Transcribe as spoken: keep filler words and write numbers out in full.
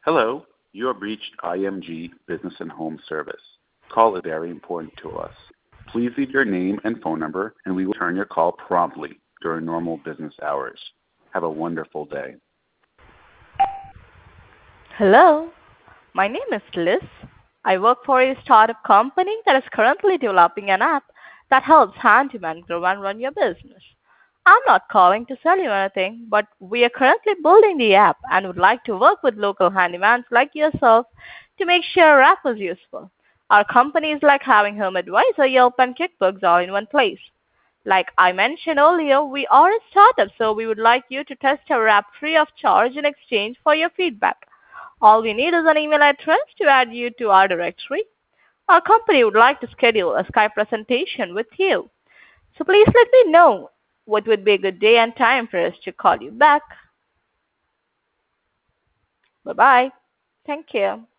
Hello, you have reached I M G Business and Home Service. Call is very important to us. Please leave your name and phone number, and we will return your call promptly during normal business hours. Have a wonderful day. Hello, my name is Liz. I work for a startup company that is currently developing an app that helps handyman grow and run your business. I'm not calling to sell you anything, but we are currently building the app and would like to work with local handymans like yourself to make sure our app is useful. Our company is like having Home Advisor, Yelp, and QuickBooks all in one place. Like I mentioned earlier, we are a startup, so we would like you to test our app free of charge in exchange for your feedback. All we need is an email address to add you to our directory. Our company would like to schedule a Skype presentation with you. So please let me know what would be a good day and time for us to call you back. Bye bye. Thank you.